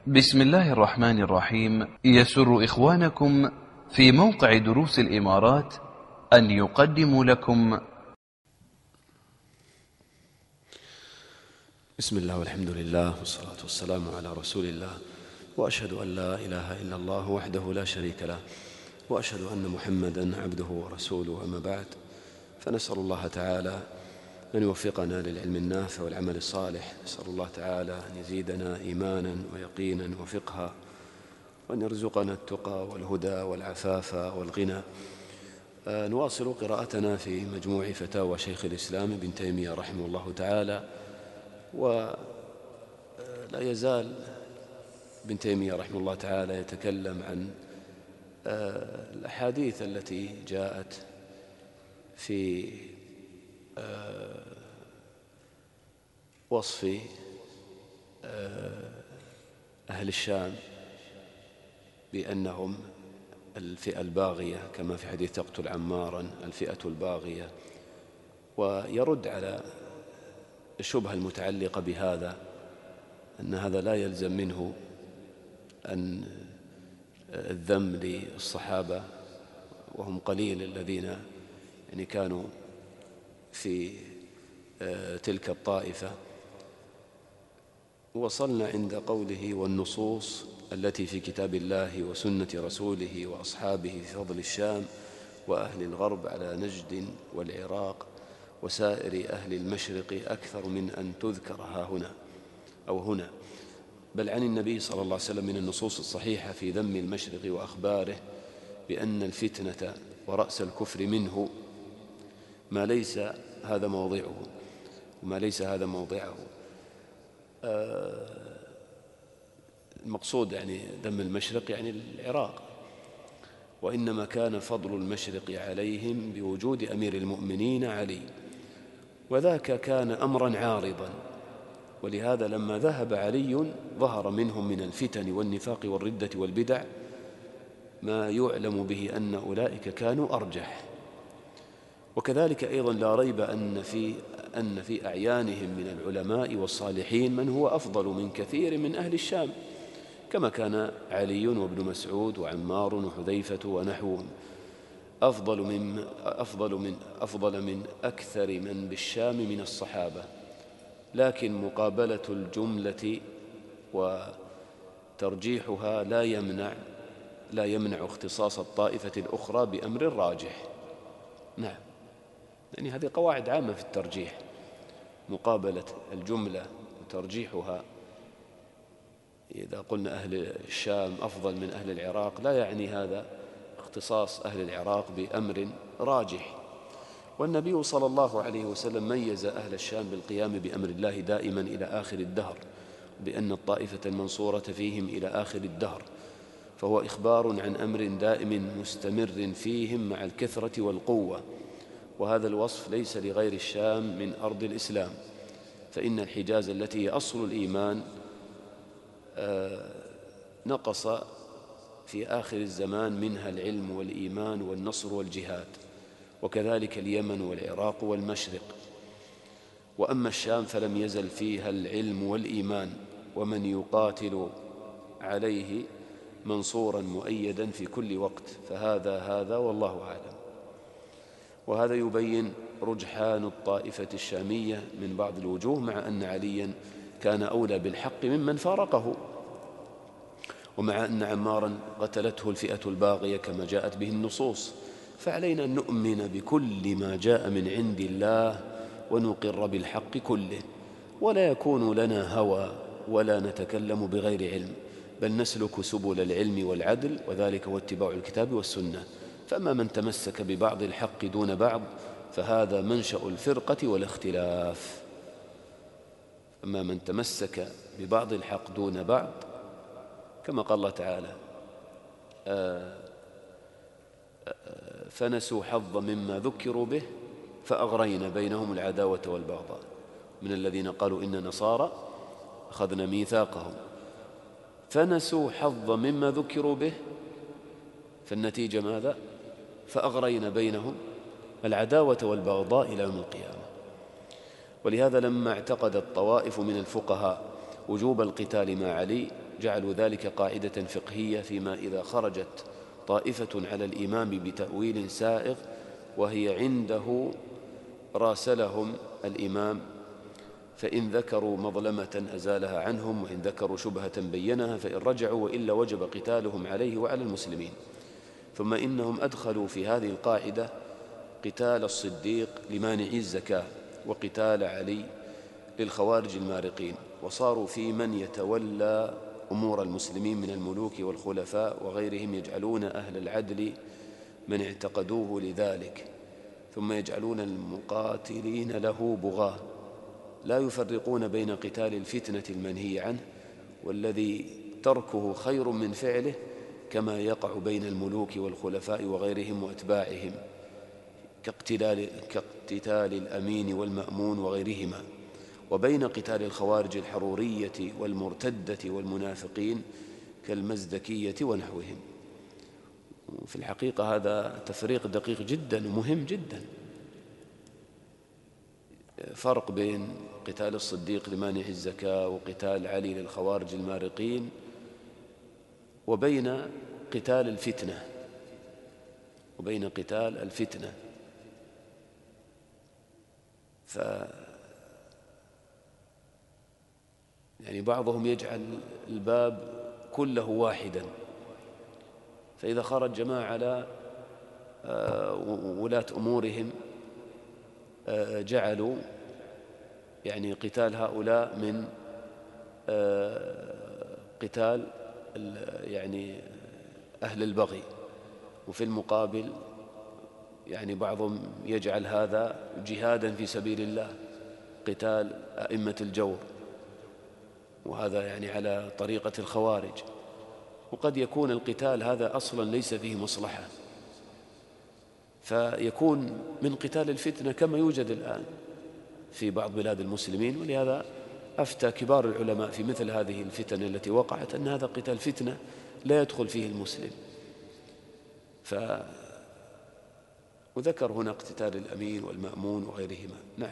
بسم الله الرحمن الرحيم. يسر إخوانكم في موقع دروس الإمارات أن يقدموا لكم بسم الله والحمد لله والصلاة والسلام على رسول الله، وأشهد أن لا إله إلا الله وحده لا شريك له، وأشهد أن محمدًا عبده ورسوله. أما بعد، فنسأل الله تعالى أن يوفقنا للعلم النافع والعمل الصالح. نسأل الله تعالى أن يزيدنا إيمانا ويقينا وفقها، وأن يرزقنا التقى والهدى والعفاف والغنى. نواصل قراءتنا في مجموع فتاوى شيخ الإسلام ابن تيمية رحمه الله تعالى، ولا يزال ابن تيمية رحمه الله تعالى يتكلم عن الأحاديث التي جاءت في وصف أهل الشام بأنهم الفئة الباغية، كما في حديث تقتل عمارا الفئة الباغية، ويرد على الشبهة المتعلقة بهذا، أن هذا لا يلزم منه أن الذم للصحابة، وهم قليل الذين كانوا في تلك الطائفة. وصلنا عند قوله: والنصوص التي في كتاب الله وسنة رسوله وأصحابه في فضل الشام وأهل الغرب على نجد والعراق وسائر أهل المشرق أكثر من أن تذكر هنا أو هنا، بل عن النبي صلى الله عليه وسلم من النصوص الصحيحة في ذم المشرق وأخباره بأن الفتنة ورأس الكفر منه ما ليس هذا موضعه وما ليس هذا موضعه. المقصود ذم المشرق العراق، وإنما كان فضل المشرق عليهم بوجود أمير المؤمنين علي، وذاك كان أمرا عارضا، ولهذا لما ذهب علي ظهر منهم من الفتن والنفاق والردة والبدع ما يعلم به أن أولئك كانوا أرجح. وكذلك أيضا لا ريب أن في أعيانهم من العلماء والصالحين من هو أفضل من كثير من أهل الشام، كما كان علي وابن مسعود وعمار وحذيفة ونحوهم أفضل من أكثر من بالشام من الصحابة. لكن مقابلة الجملة وترجيحها لا يمنع اختصاص الطائفة الأخرى بأمر راجح. نعم، هذه قواعد عامة في الترجيح. مقابلة الجملة وترجيحها، إذا قلنا أهل الشام أفضل من أهل العراق لا يعني هذا اختصاص أهل العراق بأمر راجح. والنبي صلى الله عليه وسلم ميز أهل الشام بالقيام بأمر الله دائما إلى آخر الدهر، بأن الطائفة المنصورة فيهم إلى آخر الدهر، فهو إخبار عن أمر دائم مستمر فيهم مع الكثرة والقوة. وهذا الوصف ليس لغير الشام من أرض الإسلام، فإن الحجاز التي هي أصل الإيمان نقص في آخر الزمان منها العلم والإيمان والنصر والجهاد، وكذلك اليمن والعراق والمشرق. وأما الشام فلم يزل فيها العلم والإيمان، ومن يقاتل عليه منصورا مؤيدا في كل وقت، فهذا والله أعلم. وهذا يبين رجحان الطائفة الشامية من بعض الوجوه، مع أن عليا كان أولى بالحق ممن فارقه، ومع أن عمارا قتلته الفئة الباغية كما جاءت به النصوص. فعلينا أن نؤمن بكل ما جاء من عند الله ونقر بالحق كله، ولا يكون لنا هوى ولا نتكلم بغير علم، بل نسلك سبل العلم والعدل، وذلك هو اتباع الكتاب والسنة. فأما من تمسك ببعض الحق دون بعض فهذا منشأ الفرقة والاختلاف. أما من تمسك ببعض الحق دون بعض، كما قال الله تعالى: فنسوا حظا مما ذكروا به فأغرينا بينهم العداوة والبغضاء من الذين قالوا إن نصارى أخذنا ميثاقهم. فنسوا حظا مما ذكروا به، فالنتيجة ماذا؟ فأغرينا بينهم العداوة والبغضاء إلى يوم القيامة. ولهذا لما اعتقدت طوائف من الفقهاء وجوب القتال مع علي جعلوا ذلك قاعدة فقهية فيما إذا خرجت طائفة على الإمام بتأويل سائغ وهي عنده راسلهم الإمام، فإن ذكروا مظلمة أزالها عنهم، وإن ذكروا شبهة بينها، فإن رجعوا وإلا وجب قتالهم عليه وعلى المسلمين. ثم إنهم أدخلوا في هذه القاعدة قتال الصديق لمانعي الزكاة وقتال علي للخوارج المارقين، وصاروا في من يتولى أمور المسلمين من الملوك والخلفاء وغيرهم يجعلون أهل العدل من اعتقدوه لذلك، ثم يجعلون المقاتلين له بغاة، لا يفرقون بين قتال الفتنة المنهي عنه والذي تركه خير من فعله، كما يقع بين الملوك والخلفاء وغيرهم وأتباعهم كاقتتال الأمين والمأمون وغيرهما، وبين قتال الخوارج الحرورية والمرتدة والمنافقين كالمزدكية ونحوهم. في الحقيقة هذا تفريق دقيق جدا ومهم جدا، فرق بين قتال الصديق لمانع الزكاة وقتال علي للخوارج المارقين وبين قتال الفتنة يعني بعضهم يجعل الباب كله واحدا، فإذا خرج جماعة على ولاة أمورهم جعلوا يعني قتال هؤلاء من قتال يعني أهل البغي، وفي المقابل يعني بعضهم يجعل هذا جهادا في سبيل الله، قتال أئمة الجور، وهذا يعني على طريقة الخوارج. وقد يكون القتال هذا أصلا ليس فيه مصلحة، فيكون من قتال الفتنة كما يوجد الآن في بعض بلاد المسلمين. ولهذا أفتى كبار العلماء في مثل هذه الفتن التي وقعت أن هذا قتال فتنة لا يدخل فيه المسلم، وذكر هنا اقتتال الأمين والمأمون وغيرهما. نعم.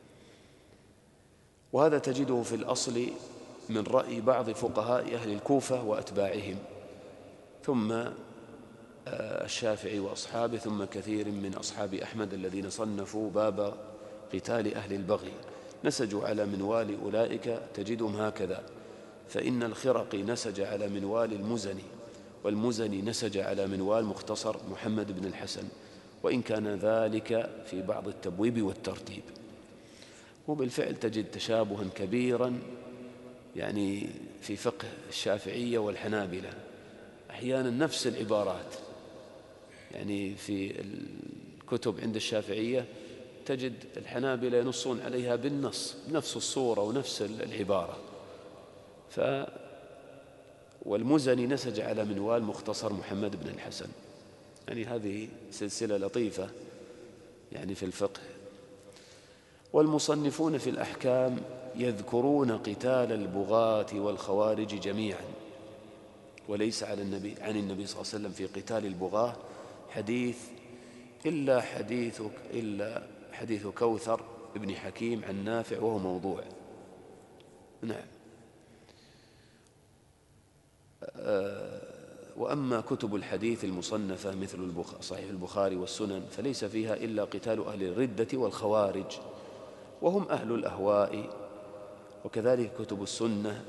وهذا تجده في الأصل من رأي بعض فقهاء أهل الكوفة وأتباعهم، ثم الشافعي وأصحابه، ثم كثير من أصحاب أحمد الذين صنفوا باب قتال أهل البغي، نسجوا على منوال أولئك تجدهم هكذا: فإن الخرقي نسج على منوال المزني، والمزني نسج على منوال مختصر محمد بن الحسن، وإن كان ذلك في بعض التبويب والترتيب. وبالفعل تجد تشابها كبيرا يعني في فقه الشافعية والحنابلة، أحيانا نفس العبارات، يعني في الكتب عند الشافعية تجد الحنابلة ينصون عليها بالنص بنفس الصورة ونفس العبارة. والمزني نسج على منوال مختصر محمد بن الحسن، يعني هذه سلسلة لطيفة يعني في الفقه. والمصنفون في الأحكام يذكرون قتال البغاة والخوارج جميعا، وليس عن النبي صلى الله عليه وسلم في قتال البغاة حديث إلا حديث كوثر ابن حكيم عن نافع، وهو موضوع. نعم. وأما كتب الحديث المصنفة مثل صحيح البخاري والسنن فليس فيها إلا قتال أهل الردة والخوارج، وهم أهل الأهواء. وكذلك كتب السنة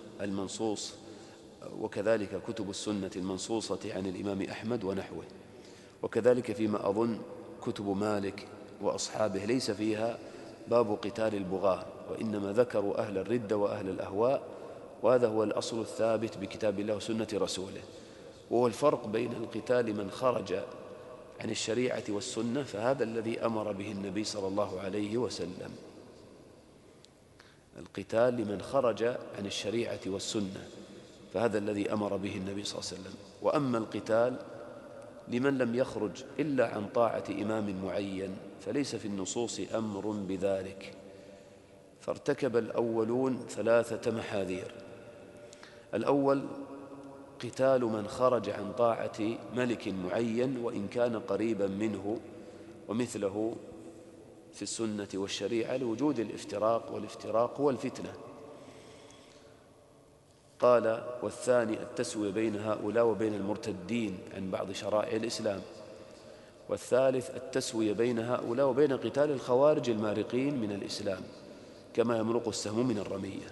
المنصوصة عن الإمام أحمد ونحوه. وكذلك فيما أظن كتب مالك وأصحابه ليس فيها باب قتال البغاة، وإنما ذكروا أهل الردة وأهل الأهواء، وهذا هو الأصل الثابت بكتاب الله وسنة رسوله. وهو الفرق بين القتال من خرج عن الشريعة والسنة، فهذا الذي أمر به النبي صلى الله عليه وسلم، القتال لمن خرج عن الشريعة والسنة، فهذا الذي أمر به النبي صلى الله عليه وسلم. وأما القتال لمن لم يخرج إلا عن طاعة إمام معين فليس في النصوص أمر بذلك. فارتكب الأولون 3 محاذير: الأول قتال من خرج عن طاعة ملك معين وإن كان قريبا منه، ومثله في السنة والشريعة لوجود الافتراق، والافتراق هو الفتنة. قال: والثاني التسوية بين هؤلاء وبين المرتدين عن بعض شرائع الإسلام. والثالث التسوية بين هؤلاء وبين قتال الخوارج المارقين من الإسلام كما يمرق السهم من الرمية.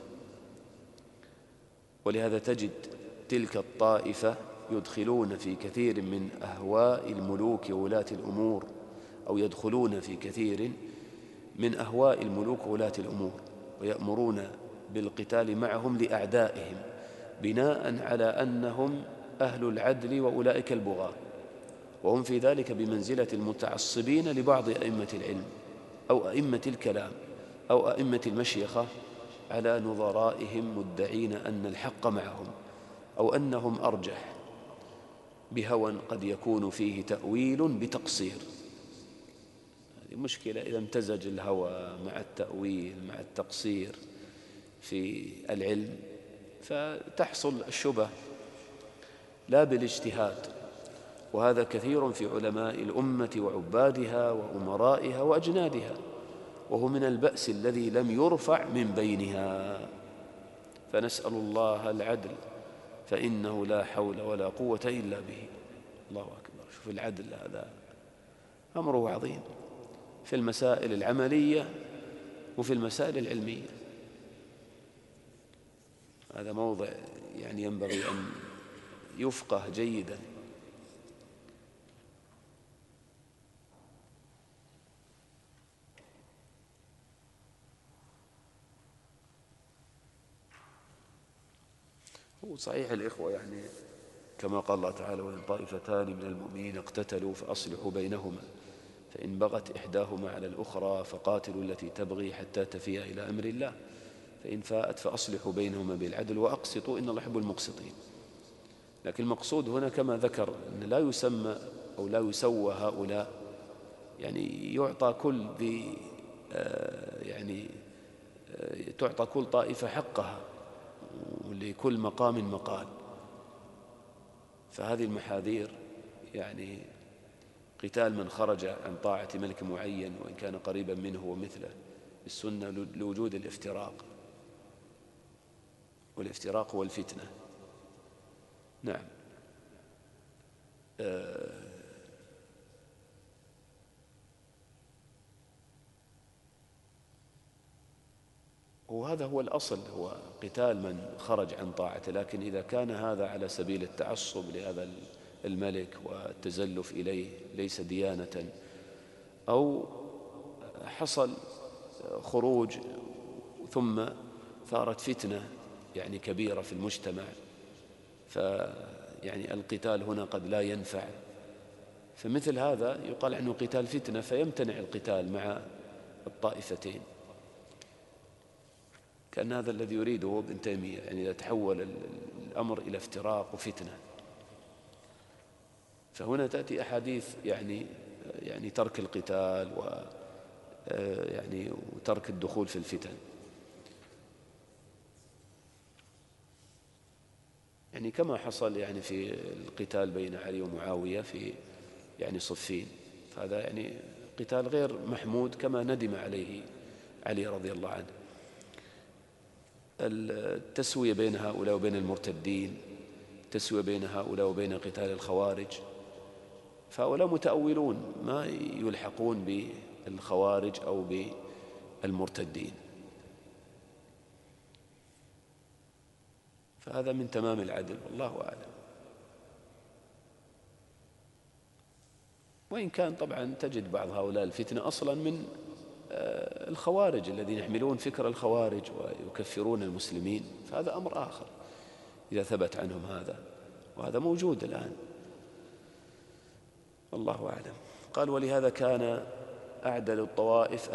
ولهذا تجد تلك الطائفة يدخلون في كثير من أهواء الملوك وولاة الأمور، أو يدخلون في كثير من أهواء الملوك وولاة الأمور، ويأمرون بالقتال معهم لأعدائهم بناء على أنهم أهل العدل وأولئك البغاة، وهم في ذلك بمنزلة المتعصبين لبعض أئمة العلم أو أئمة الكلام أو أئمة المشيخة على نظرائهم، مدعين أن الحق معهم أو أنهم أرجح، بهوى قد يكون فيه تأويل بتقصير. هذه مشكلة إذا امتزج الهوى مع التأويل مع التقصير في العلم، فتحصل الشبه لا بالاجتهاد. وهذا كثير في علماء الأمة وعبادها وأمرائها وأجنادها، وهو من البأس الذي لم يرفع من بينها. فنسأل الله العدل، فإنه لا حول ولا قوة إلا به. الله أكبر. شوف العدل، هذا أمره عظيم في المسائل العملية وفي المسائل العلمية. هذا موضع يعني ينبغي أن يفقه جيدا. هو صحيح الإخوة، يعني كما قال الله تعالى: وإن طائفتان من المؤمنين اقتتلوا فأصلحوا بينهما فإن بغت إحداهما على الأخرى فقاتلوا التي تبغي حتى تفيء إلى أمر الله فإن فاءت فأصلحوا بينهما بالعدل وأقسطوا إن الله يحب المقسطين. لكن المقصود هنا كما ذكر أن لا يسمى أو لا يسوى هؤلاء، يعني يعطى كل ذي يعني تعطى كل طائفة حقها، ولكل مقام مقال. فهذه المحاذير، يعني قتال من خرج عن طاعة ملك معين وإن كان قريبا منه ومثله السنة لوجود الافتراق، والافتراق هو الفتنة. نعم. وهذا هو الأصل، هو قتال من خرج عن طاعته. لكن إذا كان هذا على سبيل التعصب لهذا الملك والتزلف إليه ليس ديانة، أو حصل خروج ثم ثارت فتنة يعني كبيرة في المجتمع، فيعني القتال هنا قد لا ينفع، فمثل هذا يقال عنه قتال فتنة، فيمتنع القتال مع الطائفتين. كان هذا الذي يريده ابن تيمية، يعني إذا تحول الأمر إلى افتراق وفتنة. فهنا تأتي أحاديث يعني ترك القتال يعني وترك الدخول في الفتن، يعني كما حصل يعني في القتال بين علي ومعاوية في يعني صفين، فهذا يعني قتال غير محمود كما ندم عليه علي رضي الله عنه. التسوية بين هؤلاء وبين المرتدين، التسوية بين هؤلاء وبين قتال الخوارج، فهؤلاء متأولون ما يلحقون بالخوارج أو بالمرتدين، فهذا من تمام العدل والله أعلم. وإن كان طبعا تجد بعض هؤلاء الفتنة أصلا من الخوارج الذين يحملون فكر الخوارج ويكفرون المسلمين، فهذا أمر آخر إذا ثبت عنهم هذا، وهذا موجود الآن والله أعلم. قال: ولهذا كان أعدل الطوائف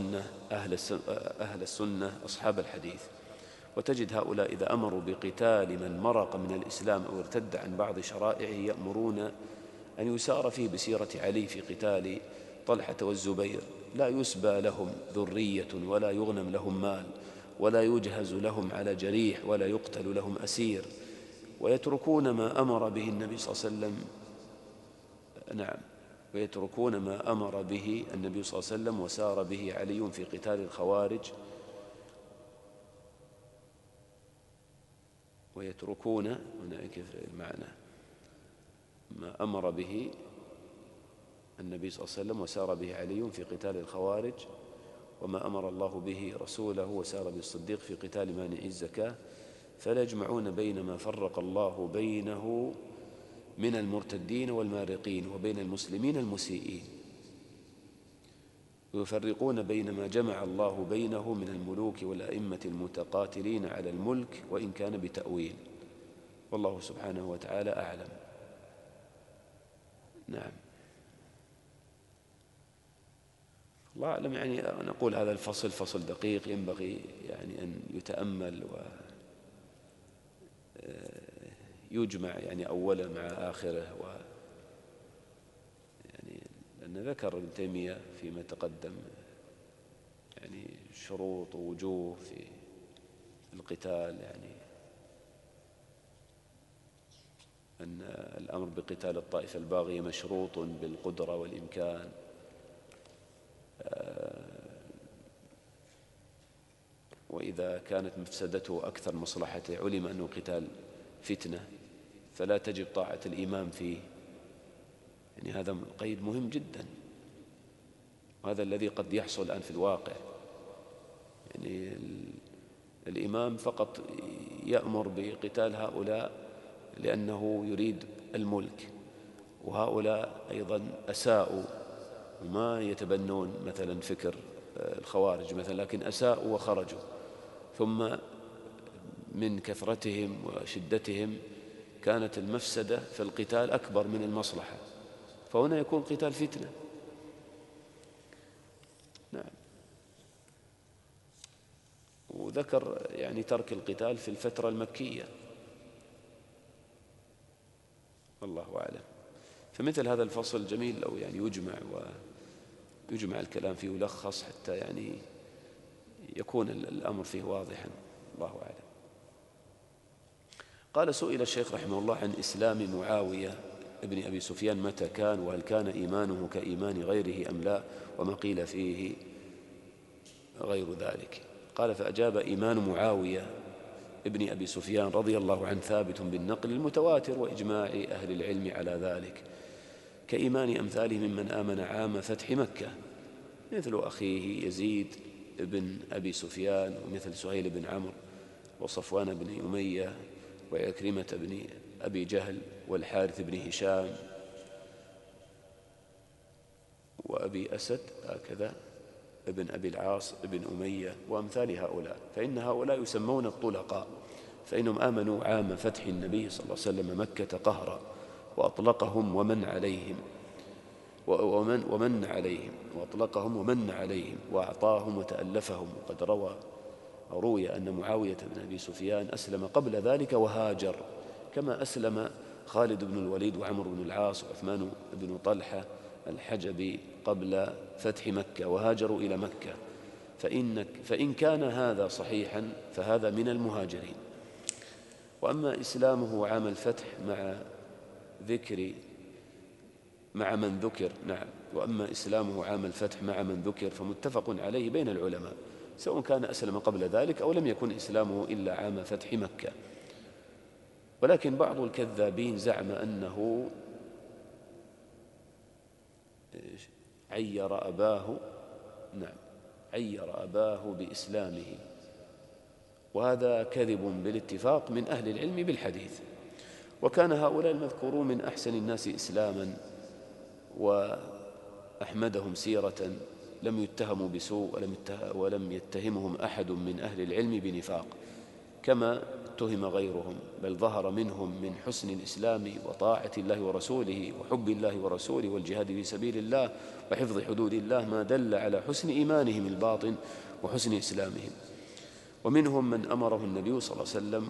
أهل السنة أصحاب الحديث. وتجد هؤلاء إذا أمروا بقتال من مرق من الإسلام أو ارتد عن بعض شرائعه يأمرون أن يسار فيه بسيرة علي في قتال طلحة والزبير، لا يسبى لهم ذرية ولا يغنم لهم مال ولا يجهز لهم على جريح ولا يقتل لهم أسير، ويتركون ما أمر به النبي صلى الله عليه وسلم. نعم، ويتركون ما أمر به النبي صلى الله عليه وسلم وسار به علي في قتال الخوارج، ويتركون، هناك المعنى ما أمر به النبي صلى الله عليه وسلم وسار به علي في قتال الخوارج، وما أمر الله به رسوله وسار به الصديق في قتال مانعي الزكاة، فلا يجمعون بين ما فرق الله بينه من المرتدين والمارقين وبين المسلمين المسيئين، ويفرقون بين ما جمع الله بينه من الملوك والأئمة المتقاتلين على الملك وإن كان بتأويل، والله سبحانه وتعالى أعلم. نعم، الله أعلم. يعني نقول هذا الفصل فصل دقيق ينبغي يعني أن يتأمل ويجمع يعني أوله مع آخره، يعني لأن ذكر ابن تيمية فيما تقدم يعني شروط ووجوه في القتال، يعني أن الأمر بقتال الطائفة الباغية مشروط بالقدرة والإمكان، وإذا كانت مفسدته أكثر مصلحته علم أنه قتال فتنة فلا تجب طاعة الإمام فيه. يعني هذا قيد مهم جدا، وهذا الذي قد يحصل الآن في الواقع. يعني الإمام فقط يأمر بقتال هؤلاء لأنه يريد الملك، وهؤلاء أيضا أساءوا وما يتبنون مثلا فكر الخوارج مثلا، لكن أساءوا وخرجوا، ثم من كثرتهم وشدتهم كانت المفسدة في القتال أكبر من المصلحة، فهنا يكون قتال فتنة. نعم. وذكر يعني ترك القتال في الفترة المكية، والله أعلم. فمثل هذا الفصل جميل لو يعني يجمع الكلام فيه ويلخص حتى يعني يكون الأمر فيه واضحا، الله أعلم. قال: سئل الشيخ رحمه الله عن إسلام معاوية ابن أبي سفيان متى كان، وهل كان إيمانه كإيمان غيره أم لا، وما قيل فيه غير ذلك. قال: فأجاب: إيمان معاوية ابن أبي سفيان رضي الله عنه ثابت بالنقل المتواتر وإجماع أهل العلم على ذلك، كإيمان أمثاله ممن آمن عام فتح مكة، مثل أخيه يزيد بن أبي سفيان، ومثل سهيل بن عمرو وصفوان بن أمية وعكرمة بن أبي جهل والحارث بن هشام وأبي أسد هكذا ابن أبي العاص ابن أمية وأمثال هؤلاء، فإن هؤلاء يسمون الطلقاء، فإنهم آمنوا عام فتح النبي صلى الله عليه وسلم مكة قهرا، وأطلقهم ومن عليهم وأعطاهم وتألفهم. وقد روي أن معاوية بن أبي سفيان أسلم قبل ذلك وهاجر، كما أسلم خالد بن الوليد وعمر بن العاص وعثمان بن طلحة الحجبي قبل فتح مكة وهاجروا إلى مكة، فإن كان هذا صحيحا فهذا من المهاجرين. وأما إسلامه عام الفتح وأما إسلامه عام الفتح مع من ذكر فمتفق عليه بين العلماء، سواء كان أسلم قبل ذلك أو لم يكن إسلامه إلا عام فتح مكة. ولكن بعض الكذابين زعم أنه عير أباه بإسلامه، وهذا كذب بالاتفاق من أهل العلم بالحديث. وكان هؤلاء المذكورون من أحسن الناس إسلاما وأحمدهم سيرة، لم يتهموا بسوء ولم يتهمهم أحد من أهل العلم بنفاق كما اتهم غيرهم، بل ظهر منهم من حسن الإسلام وطاعة الله ورسوله وحب الله ورسوله والجهاد في سبيل الله وحفظ حدود الله ما دل على حسن إيمانهم الباطن وحسن إسلامهم. ومنهم من أمره النبي صلى الله عليه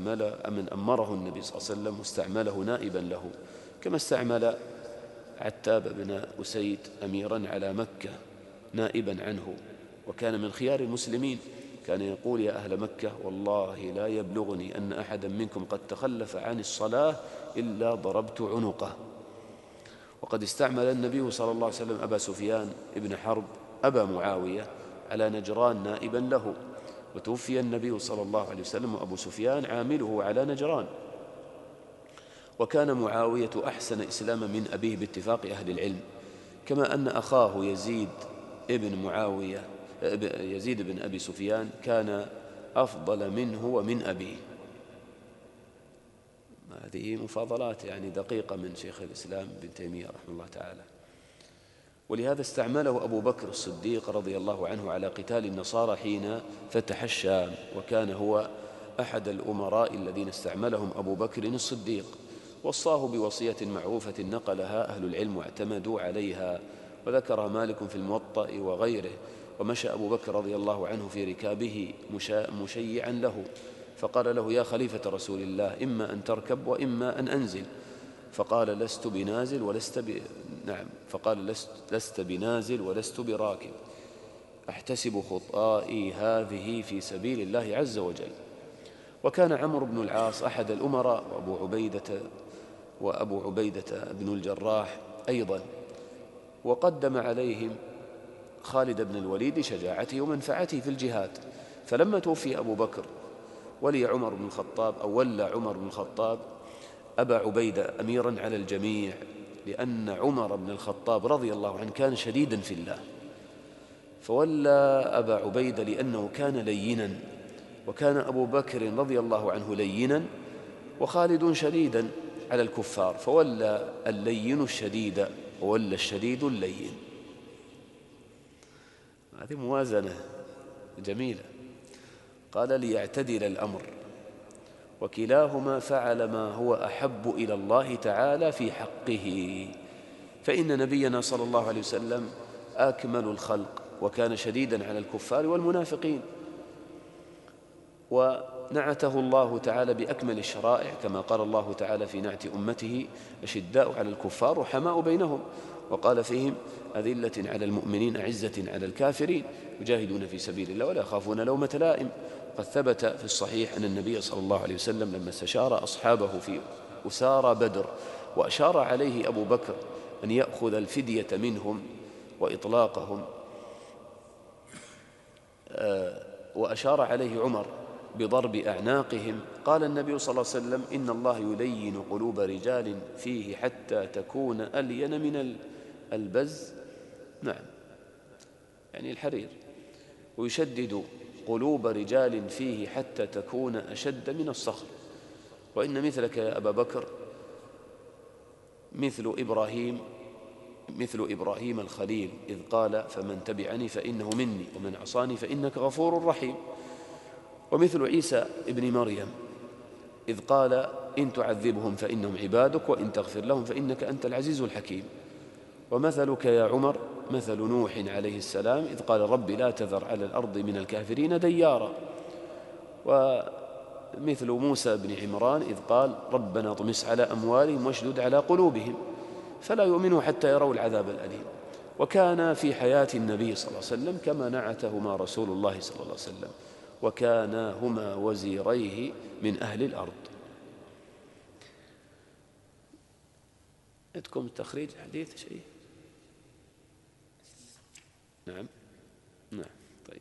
وسلم واستعمله نائبا له، كما استعمل عتاب بن أسيد أميرا على مكة نائبا عنه، وكان من خيار المسلمين، كان يقول: يا أهل مكة والله لا يبلغني أن أحدا منكم قد تخلف عن الصلاة إلا ضربت عنقه. وقد استعمل النبي صلى الله عليه وسلم أبا سفيان ابن حرب أبا معاوية على نجران نائبا له، وتوفي النبي صلى الله عليه وسلم وأبو سفيان عامله على نجران. وكان معاوية أحسن إسلاما من أبيه باتفاق أهل العلم، كما أن أخاه يزيد بن أبي سفيان كان أفضل منه ومن أبيه. هذه مفاضلات يعني دقيقة من شيخ الإسلام ابن تيمية رحمه الله تعالى. ولهذا استعمله أبو بكر الصديق رضي الله عنه على قتال النصارى حين فتح الشام، وكان هو أحد الأمراء الذين استعملهم أبو بكر الصديق. وصاه بوصية معروفة نقلها أهل العلم واعتمدوا عليها، وذكرها مالك في الموطأ وغيره. ومشى أبو بكر رضي الله عنه في ركابه مشيعا له، فقال له: يا خليفة رسول الله، إما أن تركب وإما أن أنزل. فقال: لست بنازل ولست براكب، أحتسب خطائي هذه في سبيل الله عز وجل. وكان عمرو بن العاص أحد الأمراء، وأبو عبيدة بن الجراح أيضا، وقدم عليهم خالد بن الوليد لشجاعته ومنفعته في الجهاد. فلما توفي أبو بكر ولى عمر بن الخطاب أبا عبيدة أميرا على الجميع، لأن عمر بن الخطاب رضي الله عنه كان شديدا في الله، فولى أبا عبيدة لأنه كان لينا، وكان أبو بكر رضي الله عنه لينا وخالد شديدا على الكفار، فولى اللين الشديد وولى الشديد اللين. هذه موازنة جميلة. قال: ليعتدل الأمر، وكلاهما فعل ما هو أحب إلى الله تعالى في حقه. فإن نبينا صلى الله عليه وسلم أكمل الخلق، وكان شديدا على الكفار والمنافقين، ونعته الله تعالى بأكمل الشرائع، كما قال الله تعالى في نعت أمته: أشداء على الكفار رحماء بينهم. وقال فيهم: أذلة على المؤمنين أعزة على الكافرين يجاهدون في سبيل الله ولا يخافون لومة لائم. قد ثبت في الصحيح أن النبي صلى الله عليه وسلم لما استشار أصحابه في أسارى بدر وأشار عليه أبو بكر أن يأخذ الفدية منهم وإطلاقهم، وأشار عليه عمر بضرب أعناقهم، قال النبي صلى الله عليه وسلم: إن الله يلين قلوب رجال فيه حتى تكون ألين من البز، نعم يعني الحرير، ويشدد قلوب رجال فيه حتى تكون أشد من الصخر. وإن مثلك يا أبا بكر مثل إبراهيم الخليل، إذ قال: فمن تبعني فإنه مني ومن عصاني فإنك غفور رحيم. ومثل عيسى ابن مريم، إذ قال: إن تعذبهم فإنهم عبادك وإن تغفر لهم فإنك أنت العزيز الحكيم. ومثلك يا عمر مثل نوح عليه السلام، إذ قال: رب لا تذر على الأرض من الكافرين ديارا. ومثل موسى بن عمران، إذ قال: ربنا اطمس على أموالهم واشدد على قلوبهم فلا يؤمنوا حتى يروا العذاب الأليم. وكان في حياة النبي صلى الله عليه وسلم كما نعتهما رسول الله صلى الله عليه وسلم، وكانا هما وزيريه من أهل الأرض. عندكم تخريج حديث شيء؟ نعم طيب.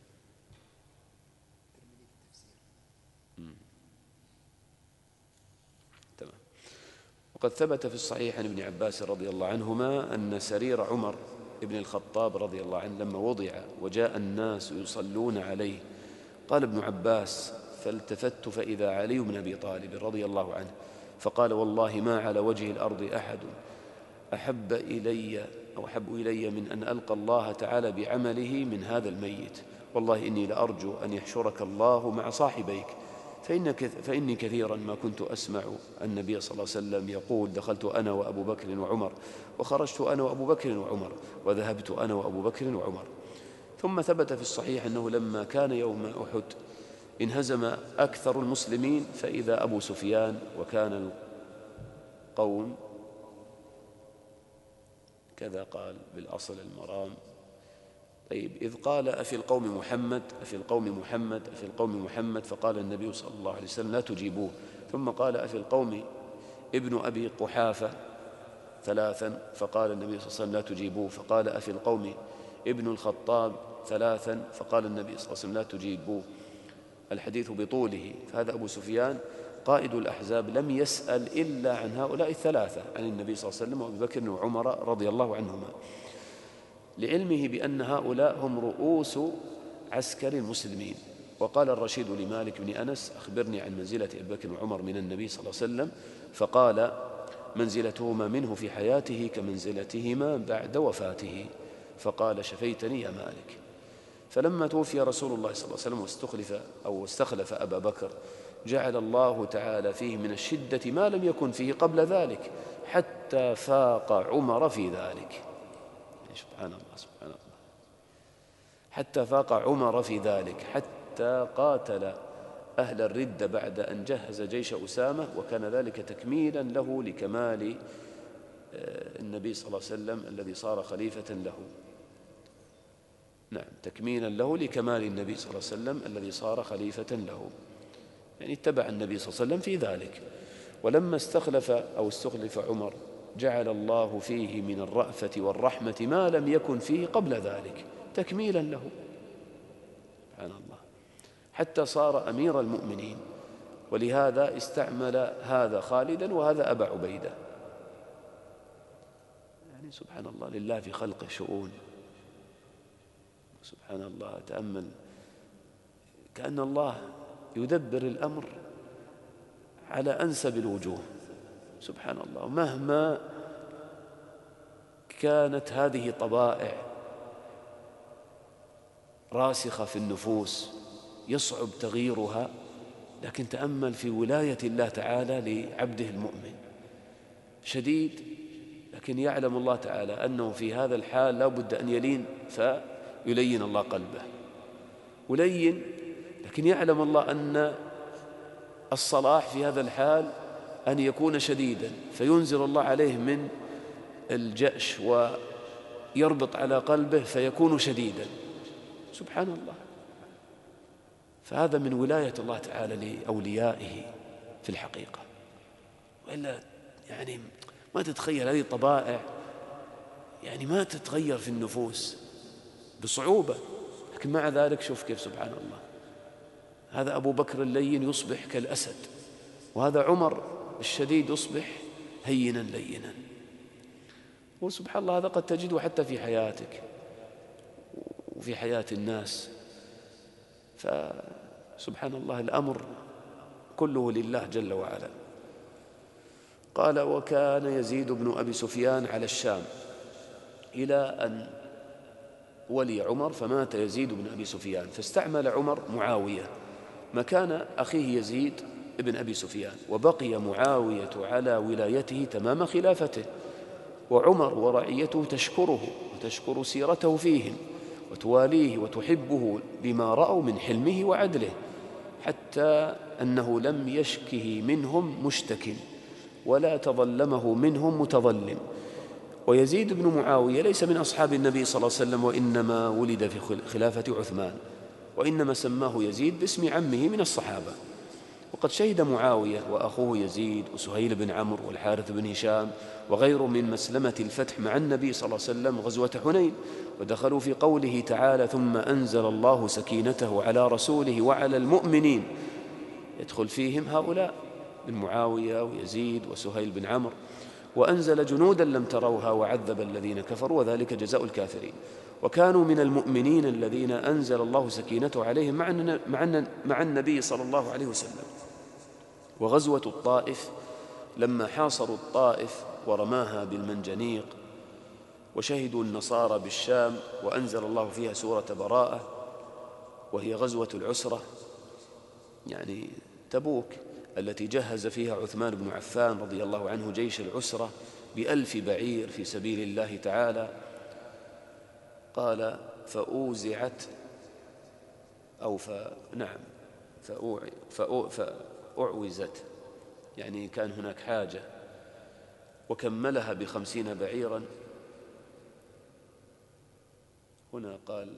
تمام. وقد ثبت في الصحيح عن ابن عباس رضي الله عنهما أن سرير عمر ابن الخطاب رضي الله عنه لما وضع وجاء الناس يصلون عليه، قال ابن عباس: فالتفت فإذا علي بن أبي طالب رضي الله عنه، فقال: والله ما على وجه الأرض أحد أحب إلي من أن ألقى الله تعالى بعمله من هذا الميت، والله إني لأرجو أن يحشرك الله مع صاحبيك، فإني كثيرا ما كنت أسمع النبي صلى الله عليه وسلم يقول: دخلت أنا وأبو بكر وعمر، وخرجت أنا وأبو بكر وعمر، وذهبت أنا وأبو بكر وعمر. ثم ثبت في الصحيح أنه لما كان يوم أحد انهزم أكثر المسلمين، فإذا أبو سفيان، وكان القوم كذا قال بالأصل المرام. طيب، إذ قال: أفي القوم محمد أفي القوم محمد أفي القوم محمد، فقال النبي صلى الله عليه وسلم: لا تجيبوه. ثم قال: أفي القوم ابن أبي قحافة ثلاثا، فقال النبي صلى الله عليه وسلم: لا تجيبوه. فقال: أفي القوم ابن الخطاب ثلاثا، فقال النبي صلى الله عليه وسلم: لا تجيبوه. الحديث بطوله. فهذا أبو سفيان قائد الأحزاب لم يسأل إلا عن هؤلاء الثلاثة، عن النبي صلى الله عليه وسلم وأبي بكر وعمر رضي الله عنهما، لعلمه بأن هؤلاء هم رؤوس عسكر المسلمين. وقال الرشيد لمالك بن أنس: أخبرني عن منزلة أبي بكر وعمر من النبي صلى الله عليه وسلم، فقال: منزلتهما منه في حياته كمنزلتهما بعد وفاته. فقال: شفيتني يا مالك. فلما توفي رسول الله صلى الله عليه وسلم واستخلف أبا بكر، جعل الله تعالى فيه من الشدة ما لم يكن فيه قبل ذلك، حتى فاق عمر في ذلك. سبحان الله سبحان الله. حتى فاق عمر في ذلك، حتى قاتل أهل الردة بعد أن جهز جيش أسامة، وكان ذلك تكميلا له لكمال النبي صلى الله عليه وسلم الذي صار خليفة له. نعم، تكميلا له لكمال النبي صلى الله عليه وسلم الذي صار خليفة له، يعني اتبع النبي صلى الله عليه وسلم في ذلك. ولما استخلف عمر، جعل الله فيه من الرأفة والرحمة ما لم يكن فيه قبل ذلك، تكميلا له سبحان الله، حتى صار أمير المؤمنين. ولهذا استعمل هذا خالدا وهذا أبا عبيدة. يعني سبحان الله، لله في خلقه شؤون. سبحان الله، تأمل كأن الله يدبر الأمر على أنسب الوجوه. سبحان الله، مهما كانت هذه طبائع راسخة في النفوس يصعب تغييرها، لكن تأمل في ولاية الله تعالى لعبده المؤمن، شديد لكن يعلم الله تعالى أنه في هذا الحال لا بد أن يلين، فيلين الله قلبه. ولين لكن يعلم الله أن الصلاح في هذا الحال أن يكون شديدا، فينزل الله عليه من الجأش ويربط على قلبه فيكون شديدا. سبحان الله. فهذا من ولاية الله تعالى لأوليائه في الحقيقة. وإلا يعني ما تتخيل هذه الطبائع، يعني ما تتغير في النفوس بصعوبة، لكن مع ذلك شوف كيف سبحان الله، هذا أبو بكر اللين يصبح كالأسد، وهذا عمر الشديد يصبح هينا لينا. وسبحان الله هذا قد تجده حتى في حياتك وفي حياة الناس. فسبحان الله الأمر كله لله جل وعلا. قال: وكان يزيد بن أبي سفيان على الشام إلى أن ولي عمر، فمات يزيد بن أبي سفيان، فاستعمل عمر معاوية مكان أخيه يزيد بن أبي سفيان، وبقي معاوية على ولايته تمام خلافته، وعمر ورعيته تشكره وتشكر سيرته فيهم وتواليه وتحبه بما رأوا من حلمه وعدله، حتى أنه لم يشكه منهم مشتك ولا تظلمه منهم متظلم. ويزيد بن معاوية ليس من أصحاب النبي صلى الله عليه وسلم، وإنما ولد في خلافة عثمان، وإنما سماه يزيد باسم عمه من الصحابة. وقد شهد معاوية وأخوه يزيد وسهيل بن عمرو والحارث بن هشام وغيره من مسلمة الفتح مع النبي صلى الله عليه وسلم غزوة حنين، ودخلوا في قوله تعالى: ثم أنزل الله سكينته على رسوله وعلى المؤمنين، يدخل فيهم هؤلاء من معاوية ويزيد وسهيل بن عمرو، وأنزل جنودا لم تروها وعذب الذين كفروا وذلك جزاء الكافرين. وكانوا من المؤمنين الذين أنزل الله سكينته عليهم مع النبي صلى الله عليه وسلم. وغزوة الطائف لما حاصروا الطائف ورماها بالمنجنيق، وشهدوا النصارى بالشام، وأنزل الله فيها سورة براءة، وهي غزوة العسرة، يعني تبوك، التي جهز فيها عثمان بن عفان رضي الله عنه جيش العسرة ب1000 بعير في سبيل الله تعالى. قال: فأوزعت أو فأعوزت، يعني كان هناك حاجة، وكملها ب50 بعيرا. هنا قال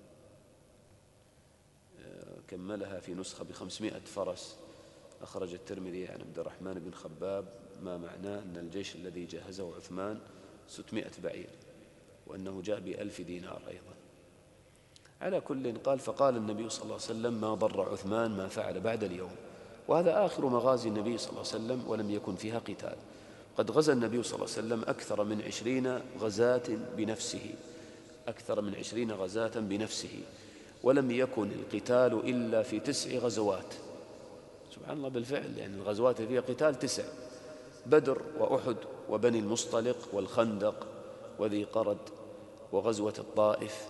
كملها في نسخة ب500 فرس. أخرج الترمذي عن عبد الرحمن بن خباب ما معناه أن الجيش الذي جهزه عثمان 600 بعير، وأنه جاء ب1000 دينار أيضا. على كل قال: فقال النبي صلى الله عليه وسلم: ما ضر عثمان ما فعل بعد اليوم. وهذا آخر مغازي النبي صلى الله عليه وسلم ولم يكن فيها قتال. قد غزا النبي صلى الله عليه وسلم أكثر من 20 غزاة بنفسه، أكثر من 20 غزاة بنفسه، ولم يكن القتال إلا في 9 غزوات. سبحان الله، بالفعل يعني الغزوات فيها قتال 9: بدر وأحد وبني المصطلق والخندق وذي قرد وغزوة الطائف.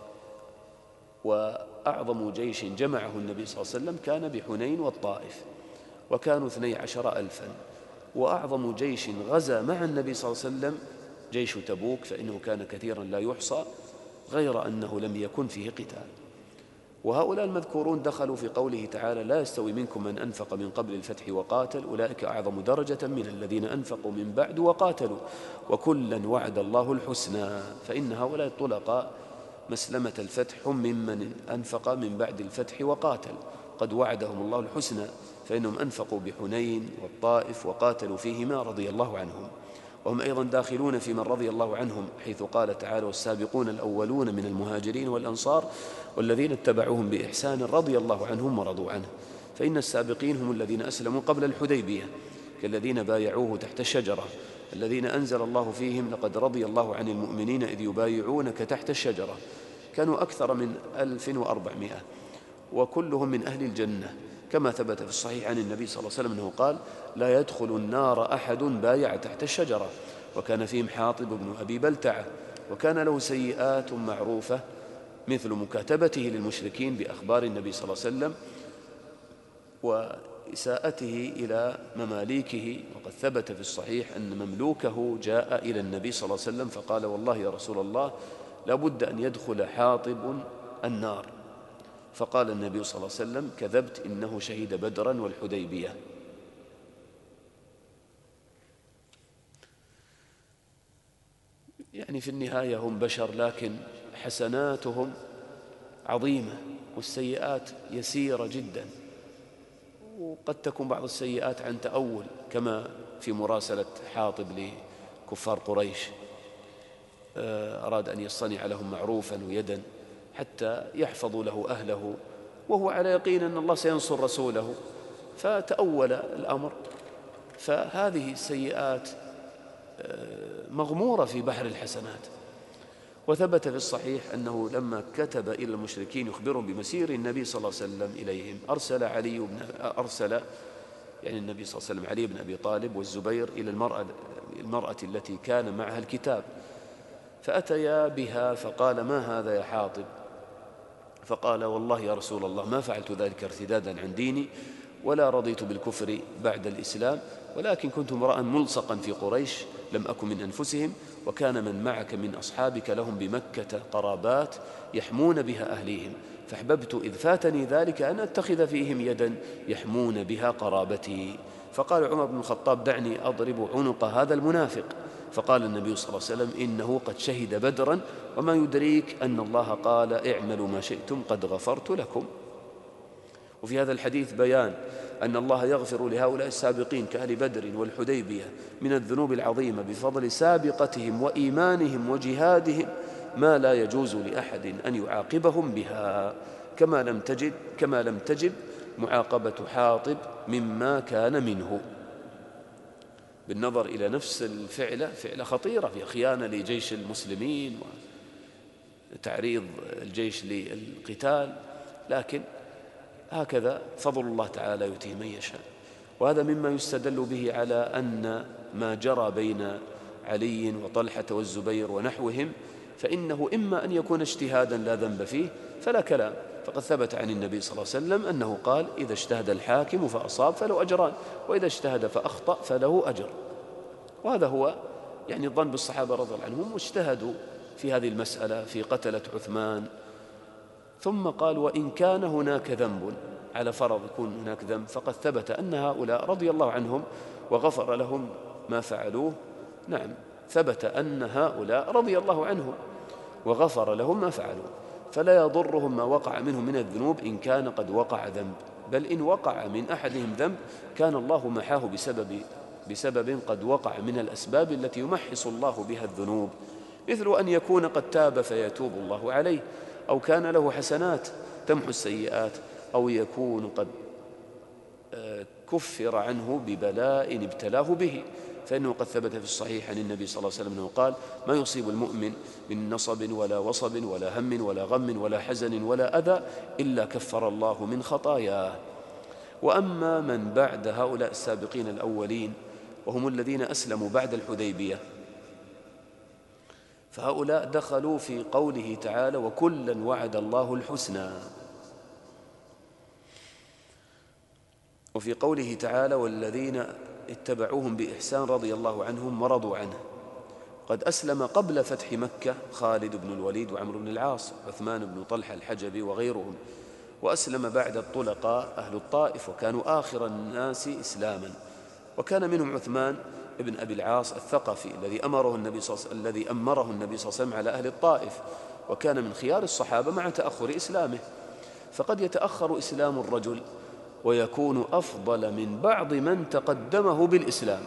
وأعظم جيش جمعه النبي صلى الله عليه وسلم كان بحنين والطائف، وكانوا 12,000. وأعظم جيش غزا مع النبي صلى الله عليه وسلم جيش تبوك، فإنه كان كثيرا لا يحصى، غير أنه لم يكن فيه قتال. وهؤلاء المذكورون دخلوا في قوله تعالى: لا يستوي منكم من أنفق من قبل الفتح وقاتل أولئك أعظم درجة من الذين أنفقوا من بعد وقاتلوا وكلا وعد الله الحسنى. فإن هؤلاء الطلقاء مسلمة الفتح هم ممن أنفق من بعد الفتح وقاتل، قد وعدهم الله الحسنى، فإنهم أنفقوا بحنين والطائف وقاتلوا فيهما رضي الله عنهم. وهم أيضا داخلون في من رضي الله عنهم، حيث قال تعالى: والسابقون الأولون من المهاجرين والأنصار والذين اتبعوهم بإحسان رضي الله عنهم ورضوا عنه. فإن السابقين هم الذين أسلموا قبل الحديبية، كالذين بايعوه تحت الشجرة، الذين أنزل الله فيهم: لقد رضي الله عن المؤمنين إذ يبايعونك تحت الشجرة. كانوا أكثر من 1400، وكلهم من أهل الجنة، كما ثبت في الصحيح عن النبي صلى الله عليه وسلم أنه قال: لا يدخل النار أحد بايع تحت الشجرة. وكان فيهم حاطب بن أبي بلتعة، وكان له سيئات معروفة مثل مكاتبته للمشركين بأخبار النبي صلى الله عليه وسلم وإساءته إلى مماليكه. وقد ثبت في الصحيح أن مملوكه جاء إلى النبي صلى الله عليه وسلم فقال: والله يا رسول الله لابد أن يدخل حاطب النار. فقال النبي صلى الله عليه وسلم: كذبت، إنه شهد بدرا والحديبية. يعني في النهاية هم بشر، لكن حسناتهم عظيمة والسيئات يسيرة جدا، وقد تكون بعض السيئات عن تأول، كما في مراسلة حاطب لكفار قريش، أراد أن يصطنع لهم معروفا ويدا حتى يحفظوا له أهله، وهو على يقين أن الله سينصر رسوله، فتأول الأمر. فهذه السيئات مغمورة في بحر الحسنات. وثبت في الصحيح أنه لما كتب إلى المشركين يخبرهم بمسير النبي صلى الله عليه وسلم إليهم، أرسل يعني النبي صلى الله عليه وسلم علي بن أبي طالب والزبير إلى المرأة التي كان معها الكتاب، فأتيا بها فقال: ما هذا يا حاطب؟ فقال: والله يا رسول الله ما فعلت ذلك ارتدادا عن ديني، ولا رضيت بالكفر بعد الإسلام، ولكن كنت امرأ ملصقا في قريش لم أكن من أنفسهم، وكان من معك من أصحابك لهم بمكة قرابات يحمون بها أهليهم، فأحببت إذ فاتني ذلك أن أتخذ فيهم يدا يحمون بها قرابتي. فقال عمر بن الخطاب: دعني أضرب عنق هذا المنافق. فقال النبي صلى الله عليه وسلم: إنه قد شهد بدرا، وما يدريك أن الله قال: اعملوا ما شئتم قد غفرت لكم. وفي هذا الحديث بيان أن الله يغفر لهؤلاء السابقين كأهل بدر والحديبية من الذنوب العظيمة بفضل سابقتهم وإيمانهم وجهادهم ما لا يجوز لأحد أن يعاقبهم بها، كما لم تجب معاقبة حاطب مما كان منه. بالنظر إلى نفس فعلة خطيرة في خيانة لجيش المسلمين وتعريض الجيش للقتال، لكن هكذا فضل الله تعالى يؤتيه من يشاء. وهذا مما يستدل به على أن ما جرى بين علي وطلحة والزبير ونحوهم فإنه إما أن يكون اجتهادا لا ذنب فيه فلا كلام، فقد ثبت عن النبي صلى الله عليه وسلم أنه قال: إذا اجتهد الحاكم فأصاب فله أجران، وإذا اجتهد فأخطأ فله أجر. وهذا هو يعني الظن بالصحابة رضي الله عنهم، واجتهدوا في هذه المسألة في قتلة عثمان. ثم قال: وإن كان هناك ذنب، على فرض يكون هناك ذنب، فقد ثبت أن هؤلاء رضي الله عنهم وغفر لهم ما فعلوه. نعم، ثبت أن هؤلاء رضي الله عنهم وغفر لهم ما فعلوه، فلا يضرهم ما وقع منهم من الذنوب إن كان قد وقع ذنب، بل إن وقع من أحدهم ذنب كان الله محاه بسبب قد وقع من الأسباب التي يمحص الله بها الذنوب، مثل أن يكون قد تاب فيتوب الله عليه، أو كان له حسنات تمحو السيئات، أو يكون قد كفر عنه ببلاء ابتلاه به، فإنه قد ثبت في الصحيح عن النبي صلى الله عليه وسلم أنه قال: ما يصيب المؤمن من نصب ولا وصب ولا هم ولا غم ولا حزن ولا أذى إلا كفر الله من خطاياه. وأما من بعد هؤلاء السابقين الأولين وهم الذين أسلموا بعد الحديبية، فهؤلاء دخلوا في قوله تعالى: وكلا وعد الله الحسنى. وفي قوله تعالى: والذين اتبعوهم بإحسان رضي الله عنهم ورضوا عنه. قد أسلم قبل فتح مكة خالد بن الوليد وعمرو بن العاص وعثمان بن طلحة الحجبي وغيرهم، وأسلم بعد الطلقاء أهل الطائف وكانوا آخر الناس إسلاما، وكان منهم عثمان بن أبي العاص الثقفي الذي أمره النبي صلى الله عليه وسلم على أهل الطائف، وكان من خيار الصحابة مع تأخر إسلامه. فقد يتأخر إسلام الرجل ويكون أفضل من بعض من تقدمه بالإسلام،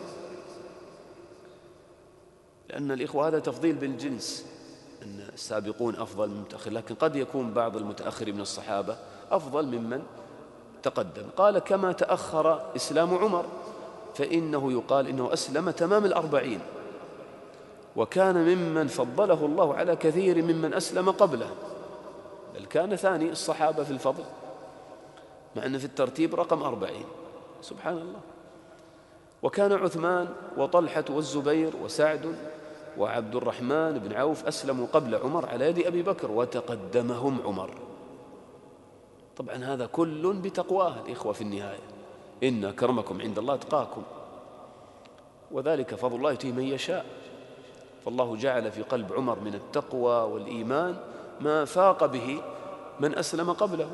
لأن الإخوة هذا تفضيل بالجنس، أن السابقون أفضل من المتأخر، لكن قد يكون بعض المتأخر من الصحابة أفضل ممن تقدم. قال: كما تأخر إسلام عمر، فإنه يقال إنه أسلم تمام 40، وكان ممن فضله الله على كثير ممن أسلم قبله، بل كان ثاني الصحابة في الفضل، مع أن في الترتيب رقم 40. سبحان الله. وكان عثمان وطلحة والزبير وسعد وعبد الرحمن بن عوف أسلموا قبل عمر على يد أبي بكر، وتقدمهم عمر. طبعا هذا كل بتقواه الإخوة في النهاية: إن أكرمكم عند الله أتقاكم، وذلك فضل الله يؤتيه من يشاء. فالله جعل في قلب عمر من التقوى والإيمان ما فاق به من أسلم قبله.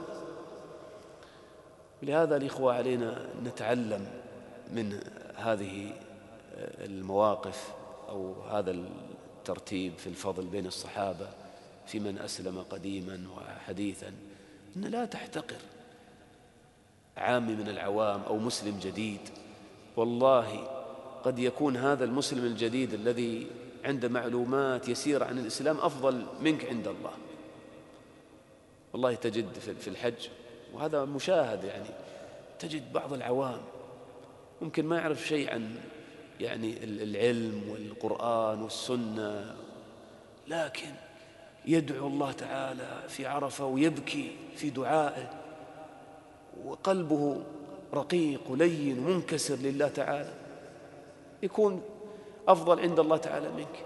لهذا الإخوة علينا نتعلم من هذه المواقف أو هذا الترتيب في الفضل بين الصحابة في من أسلم قديما وحديثا، أن لا تحتقر عام من العوام أو مسلم جديد. والله قد يكون هذا المسلم الجديد الذي عنده معلومات يسيرة عن الإسلام أفضل منك عند الله. والله تجد في الحج، وهذا مشاهد، يعني تجد بعض العوام ممكن ما يعرف شيء عن يعني العلم والقرآن والسنة، لكن يدعو الله تعالى في عرفة ويبكي في دعائه، وقلبه رقيق ولين ومنكسر لله تعالى، يكون أفضل عند الله تعالى منك.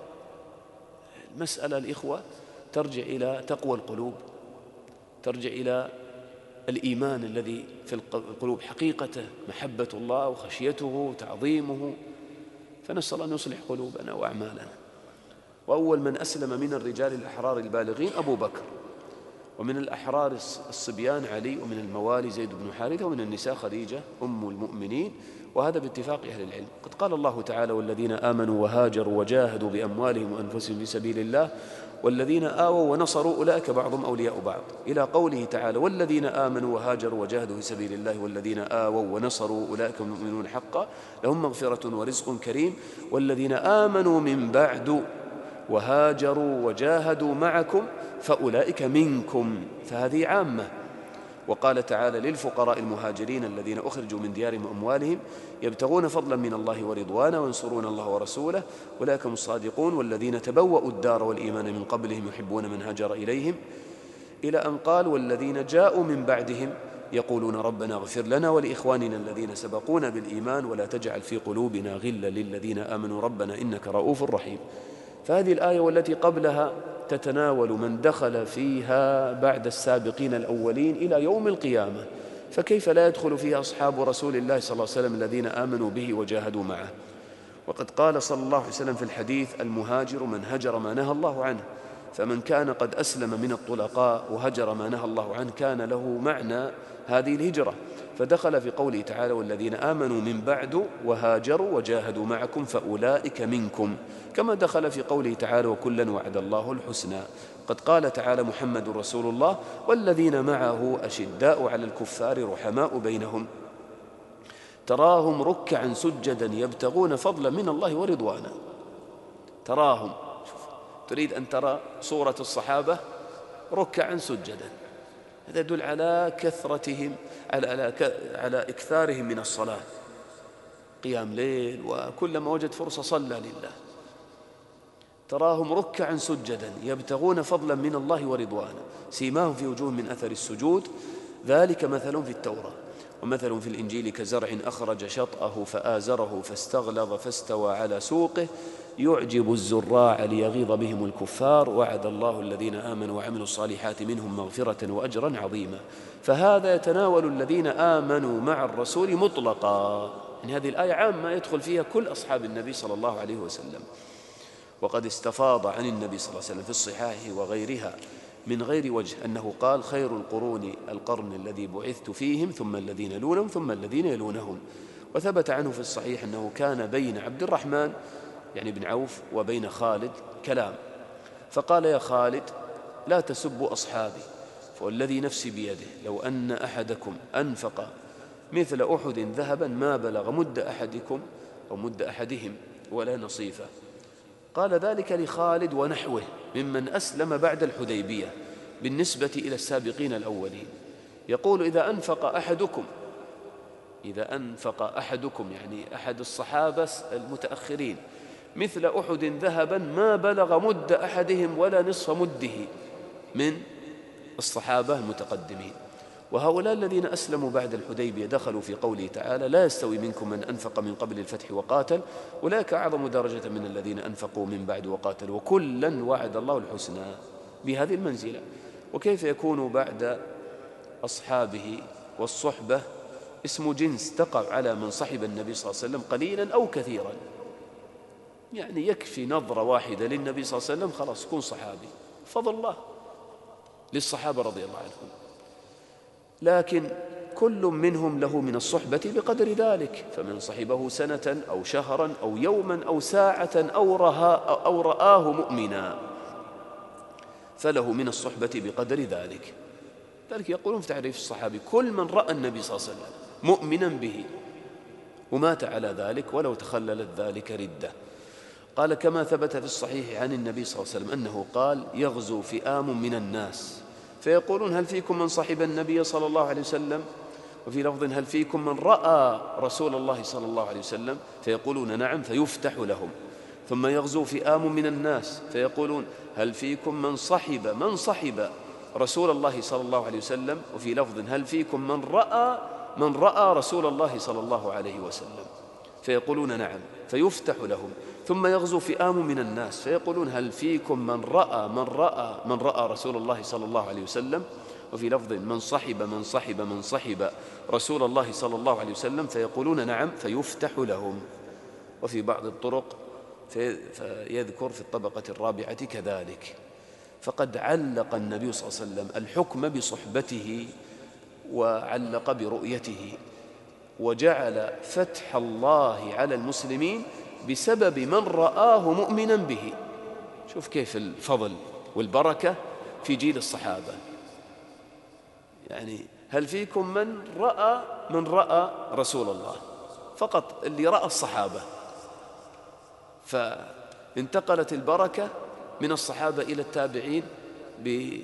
المسألة الإخوة ترجع إلى تقوى القلوب، ترجع إلى الإيمان الذي في القلوب حقيقته، محبة الله وخشيته وتعظيمه. فنسأل أن يصلح قلوبنا وأعمالنا. وأول من أسلم من الرجال الأحرار البالغين أبو بكر، ومن الأحرار الصبيان علي، ومن الموالي زيد بن حارثة، ومن النساء خديجة أم المؤمنين، وهذا باتفاق أهل العلم. قد قال الله تعالى: والذين آمنوا وهاجروا وجاهدوا بأموالهم وأنفسهم في سبيل الله والذين آووا ونصروا أولئك بعضهم أولياء بعض، إلى قوله تعالى: والذين آمنوا وهاجروا وجاهدوا في سبيل الله والذين آووا ونصروا أولئك هم المؤمنون حقا لهم مغفرة ورزق كريم، والذين آمنوا من بعد وهاجروا وجاهدوا معكم فأولئك منكم، فهذه عامة. وقال تعالى: للفقراء المهاجرين الذين أخرجوا من ديارهم وأموالهم يبتغون فضلا من الله ورضوانا وينصرون الله ورسوله أولئك هم الصادقون، والذين تبوأوا الدار والإيمان من قبلهم يحبون من هاجر إليهم، إلى أن قال: والذين جاءوا من بعدهم يقولون ربنا اغفر لنا ولإخواننا الذين سبقونا بالإيمان ولا تجعل في قلوبنا غلا للذين آمنوا ربنا إنك رؤوف رحيم. فهذه الآية والتي قبلها تتناول من دخل فيها بعد السابقين الأولين إلى يوم القيامة، فكيف لا يدخل فيها أصحاب رسول الله صلى الله عليه وسلم الذين آمنوا به وجاهدوا معه؟ وقد قال صلى الله عليه وسلم في الحديث: المهاجر من هجر ما نهى الله عنه، فمن كان قد أسلم من الطلقاء وهجر ما نهى الله عنه كان له معنى هذه الهجرة، فدخل في قوله تعالى: والذين آمنوا من بعد وهاجروا وجاهدوا معكم فأولئك منكم، كما دخل في قوله تعالى: وكلا وعد الله الحسنى. قد قال تعالى: محمد رسول الله والذين معه أشداء على الكفار رحماء بينهم تراهم ركعا سجدا يبتغون فضلا من الله ورضوانا. تراهم، تريد أن ترى صورة الصحابة ركعا سجدا. هذا يدل على كثرتهم، على إكثارهم من الصلاة، قيام ليل، وكلما وجد فرصة صلى لله. تراهم ركعا سجدا يبتغون فضلا من الله ورضوانا، سيماهم في وجوههم من أثر السجود، ذلك مثل في التوراة ومثل في الإنجيل كزرع أخرج شطأه فآزره فاستغلظ فاستوى على سوقه يعجب الزراع ليغيظ بهم الكفار، وعد الله الذين آمنوا وعملوا الصالحات منهم مغفرة وأجرا عظيما. فهذا يتناول الذين آمنوا مع الرسول مطلقا، يعني هذه الآية عامة يدخل فيها كل أصحاب النبي صلى الله عليه وسلم. وقد استفاض عن النبي صلى الله عليه وسلم في الصحاح وغيرها من غير وجه أنه قال: خير القرون القرن الذي بعثت فيهم، ثم الذين يلونهم، ثم الذين يلونهم. وثبت عنه في الصحيح أنه كان بين عبد الرحمن يعني بن عوف وبين خالد كلام، فقال: يا خالد لا تسبوا أصحابي، فوالذي نفسي بيده لو أن أحدكم أنفق مثل أحد ذهبا ما بلغ مد أحدكم أو مد أحدهم ولا نصيفه. قال ذلك لخالد ونحوه ممن أسلم بعد الحديبية بالنسبة إلى السابقين الأولين. يقول: إذا أنفق أحدكم يعني أحد الصحابة المتأخرين مثل أحد ذهبا ما بلغ مد أحدهم ولا نصف مده من الصحابة المتقدمين. وهؤلاء الذين أسلموا بعد الحديبية دخلوا في قوله تعالى: لا يستوي منكم من أنفق من قبل الفتح وقاتل أولئك أعظم درجة من الذين أنفقوا من بعد وقاتلوا وكلا وعد الله الحسنى بهذه المنزلة. وكيف يكون بعد أصحابه والصحبة اسم جنس تقع على من صحب النبي صلى الله عليه وسلم قليلا أو كثيرا؟ يعني يكفي نظرة واحدة للنبي صلى الله عليه وسلم خلاص كون صحابي، فضل الله للصحابة رضي الله عنهم. لكن كل منهم له من الصحبة بقدر ذلك، فمن صحبه سنة أو شهرا أو يوما أو ساعة أو رآه مؤمنا فله من الصحبة بقدر ذلك. ذلك يقولون في تعريف الصحابي: كل من رأى النبي صلى الله عليه وسلم مؤمنا به ومات على ذلك ولو تخللت ذلك ردة. قال: كما ثبت في الصحيح عن النبي صلى الله عليه وسلم أنه قال: يغزو فئام من الناس فيقولون: هل فيكم من صحب النبي صلى الله عليه وسلم؟ وفي لفظ: هل فيكم من رأى رسول الله صلى الله عليه وسلم؟ فيقولون: نعم، فيفتح لهم. ثم يغزو فئام من الناس فيقولون: هل فيكم من صحب رسول الله صلى الله عليه وسلم؟ وفي لفظ: هل فيكم من رأى رسول الله صلى الله عليه وسلم؟ فيقولون: نعم، فيفتح لهم. ثم يغزو فئام من الناس فيقولون: هل فيكم من رأى رسول الله صلى الله عليه وسلم؟ وفي لفظ: من صحب رسول الله صلى الله عليه وسلم؟ فيقولون: نعم، فيفتح لهم. وفي بعض الطرق فيذكر في الطبقة الرابعة كذلك. فقد علق النبي صلى الله عليه وسلم الحكم بصحبته وعلق برؤيته، وجعل فتح الله على المسلمين بسبب من رآه مؤمنا به. شوف كيف الفضل والبركة في جيل الصحابة. يعني هل فيكم من رأى رسول الله؟ فقط اللي رأى الصحابة. فانتقلت البركة من الصحابة إلى التابعين بهذه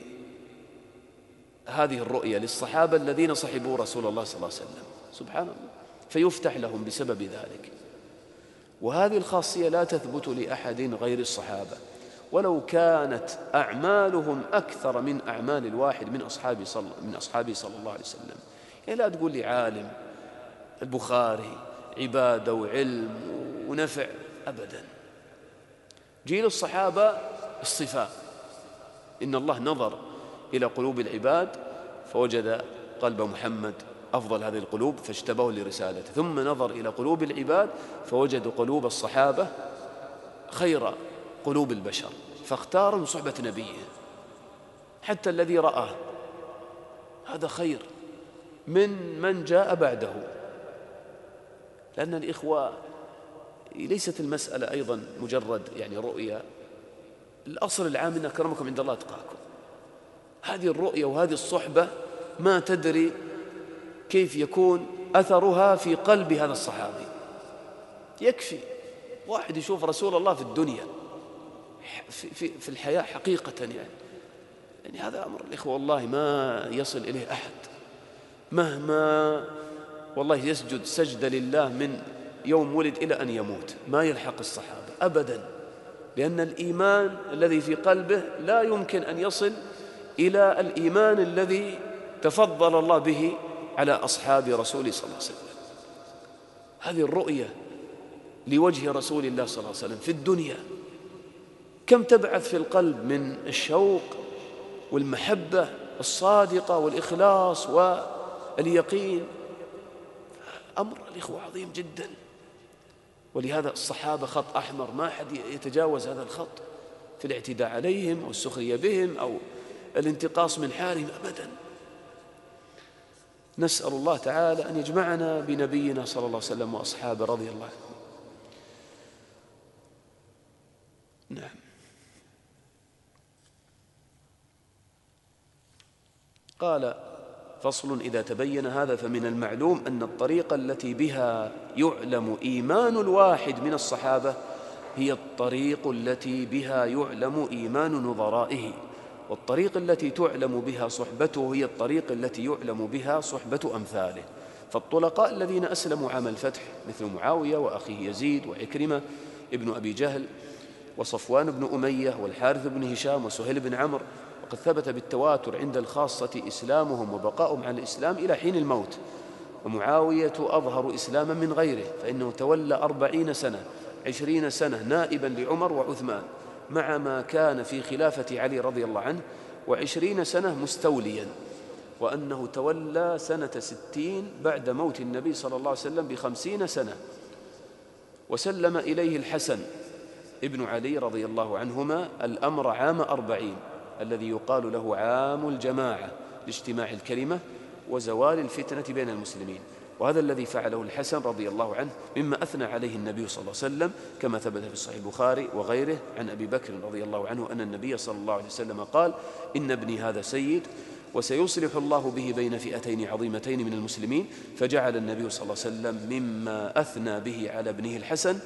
الرؤية للصحابة الذين صحبوا رسول الله صلى الله عليه وسلم. سبحان الله، فيفتح لهم بسبب ذلك. وهذه الخاصية لا تثبت لأحد غير الصحابة، ولو كانت أعمالهم أكثر من أعمال الواحد من أصحابه صلى الله عليه وسلم. يعني لا تقول لي عالم البخاري عبادة وعلم ونفع، أبدا. جيل الصحابة الصفاء، إن الله نظر إلى قلوب العباد فوجد قلب محمد أفضل هذه القلوب فاجتباه لرسالته، ثم نظر إلى قلوب العباد فوجد قلوب الصحابة خير قلوب البشر فاختار من صحبة نبيه. حتى الذي رآه هذا خير من جاء بعده، لأن الإخوة ليست المسألة أيضا مجرد يعني رؤية. الأصل العام إن أكرمكم عند الله أتقاكم. هذه الرؤية وهذه الصحبة ما تدري كيف يكون أثرها في قلب هذا الصحابي. يكفي واحد يشوف رسول الله في الدنيا في الحياة حقيقة، يعني يعني هذا أمر الإخوة والله ما يصل إليه أحد، مهما والله يسجد سجدة لله من يوم ولد إلى أن يموت ما يلحق الصحابة أبدا، لأن الإيمان الذي في قلبه لا يمكن أن يصل إلى الإيمان الذي تفضل الله به على أصحاب رسوله صلى الله عليه وسلم. هذه الرؤية لوجه رسول الله صلى الله عليه وسلم في الدنيا كم تبعث في القلب من الشوق والمحبة الصادقة والإخلاص واليقين. أمر الإخوة عظيم جدا، ولهذا الصحابة خط أحمر ما أحد يتجاوز هذا الخط في الاعتداء عليهم أو السخرية بهم أو الانتقاص من حالهم أبدا. نسأل الله تعالى أن يجمعنا بنبينا صلى الله عليه وسلم وأصحابه رضي الله عنهم. نعم. قال: فصل: إذا تبين هذا فمن المعلوم أن الطريقة التي بها يعلم إيمان الواحد من الصحابة هي الطريق التي بها يعلم إيمان نظرائه، والطريق التي تعلم بها صحبته هي الطريق التي يعلم بها صحبة أمثاله. فالطلقاء الذين أسلموا عام الفتح مثل معاوية وأخيه يزيد وعكرمة ابن أبي جهل وصفوان بن أمية والحارث بن هشام وسهيل بن عمرو، وقد ثبت بالتواتر عند الخاصة إسلامهم وبقاؤهم على الإسلام إلى حين الموت. ومعاوية أظهر إسلاما من غيره، فإنه تولى 40 سنة 20 سنة نائبا لعمر وعثمان، مع ما كان في خلافة علي رضي الله عنه، و20 سنة مستوليا، وأنه تولى سنة 60 بعد موت النبي صلى الله عليه وسلم ب50 سنة. وسلم إليه الحسن ابن علي رضي الله عنهما الأمر عام 40 الذي يقال له عام الجماعة لاجتماع الكلمة وزوال الفتنة بين المسلمين. وهذا الذي فعله الحسن رضي الله عنه مما أثنى عليه النبي صلى الله عليه وسلم، كما ثبت في صحيح البخاري وغيره عن أبي بكر رضي الله عنه أن النبي صلى الله عليه وسلم قال: إن ابني هذا سيد وسيصلح الله به بين فئتين عظيمتين من المسلمين. فجعل النبي صلى الله عليه وسلم مما أثنى به على ابنه الحسن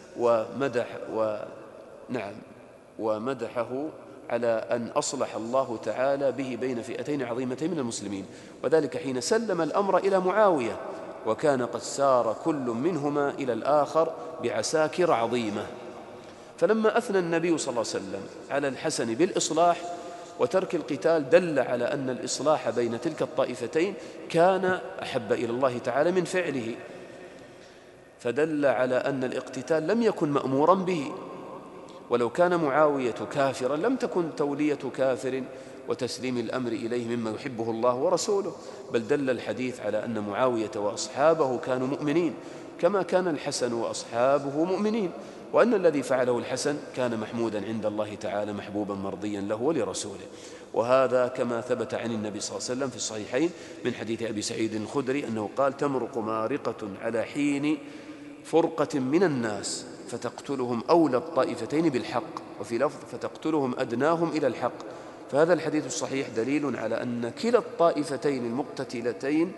ومدحه على أن أصلح الله تعالى به بين فئتين عظيمتين من المسلمين، وذلك حين سلم الأمر إلى معاوية، وكان قد سار كل منهما إلى الآخر بعساكر عظيمة. فلما أثنى النبي صلى الله عليه وسلم على الحسن بالإصلاح وترك القتال دل على أن الإصلاح بين تلك الطائفتين كان أحب إلى الله تعالى من فعله، فدل على أن الاقتتال لم يكن مأمورا به. ولو كان معاوية كافرا لم تكن تولية كافر وتسليم الأمر إليه مما يحبه الله ورسوله، بل دل الحديث على أن معاوية وأصحابه كانوا مؤمنين كما كان الحسن وأصحابه مؤمنين، وأن الذي فعله الحسن كان محمودا عند الله تعالى محبوبا مرضيا له ولرسوله. وهذا كما ثبت عن النبي صلى الله عليه وسلم في الصحيحين من حديث أبي سعيد الخدري أنه قال: تمرق مارقة على حين فرقة من الناس فتقتلهم أولى الطائفتين بالحق، وفي لفظ فتقتلهم أدناهم إلى الحق. فهذا الحديث الصحيح دليل على أن كلا الطائفتين المقتتلتين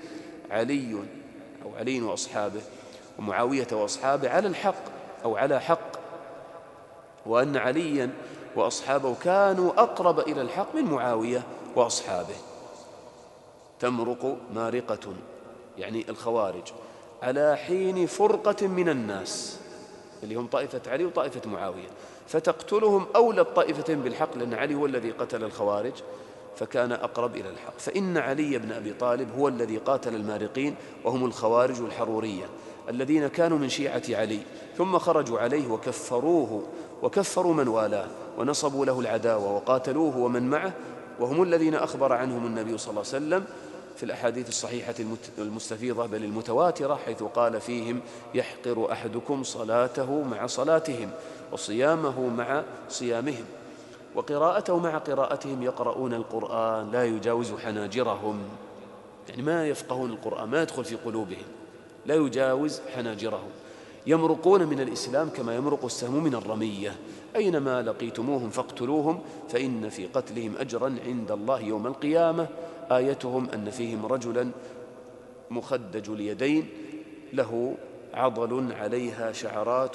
علي وأصحابه ومعاوية وأصحابه على الحق أو على حق، وأن عليا وأصحابه كانوا أقرب إلى الحق من معاوية وأصحابه. تمرق مارقة يعني الخوارج على حين فرقة من الناس اللي هم طائفة علي وطائفة معاوية، فتقتلهم أولى الطائفتين بالحق، لأن علي هو الذي قتل الخوارج فكان أقرب إلى الحق. فإن علي بن أبي طالب هو الذي قاتل المارقين، وهم الخوارج الحرورية الذين كانوا من شيعة علي، ثم خرجوا عليه وكفروه وكفروا من والاه ونصبوا له العداوة وقاتلوه ومن معه، وهم الذين أخبر عنهم النبي صلى الله عليه وسلم في الأحاديث الصحيحة المستفيضة بل المتواترة، حيث قال فيهم: يحقر أحدكم صلاته مع صلاتهم وصيامه مع صيامهم وقراءته مع قراءتهم، يقرؤون القرآن لا يجاوز حناجرهم، يعني ما يفقهون القرآن، ما يدخل في قلوبهم، لا يجاوز حناجرهم، يمرقون من الإسلام كما يمرق السهم من الرمية، أينما لقيتموهم فاقتلوهم فإن في قتلهم أجرا عند الله يوم القيامة. آيتهم أن فيهم رجلا مخدج اليدين له عضل عليها شعرات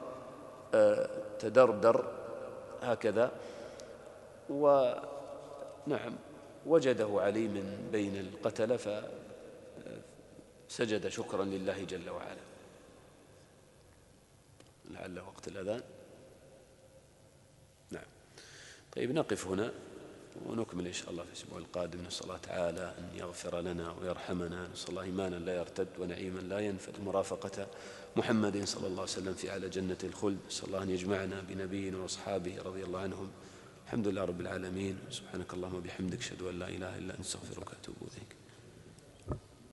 تدردر هكذا، نعم وجده علي من بين القتلة فسجد شكرا لله جل وعلا. لعل وقت الأذان. نعم. طيب نقف هنا ونكمل إن شاء الله في الأسبوع القادم. نسأل الله تعالى أن يغفر لنا ويرحمنا، نسأل الله إيمانا لا يرتد ونعيما لا ينفد، مرافقة محمد صلى الله عليه وسلم في أعلى جنة الخلد. نسأل الله أن يجمعنا بنبينا وأصحابه رضي الله عنهم. الحمد لله رب العالمين. سبحانك اللهم وبحمدك، أشهد أن لا إله إلا أنت، أستغفرك وأتوب إليك.